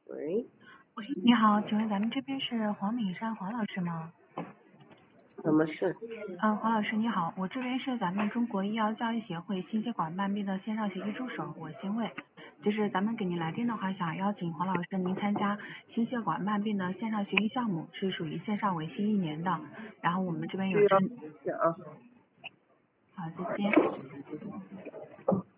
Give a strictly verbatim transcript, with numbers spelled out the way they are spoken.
喂， 喂，你好，请问咱们这边是黄敏山黄老师吗？ 什么事？ 嗯，黄老师你好，我这边是咱们中国医药教育协会心血管慢病的线上学习助手，我欣慰。就是咱们给您来电的话，想邀请黄老师您参加心血管慢病的线上学习项目，是属于线上为期一年的。然后我们这边有针， 需要啊。 好，再见。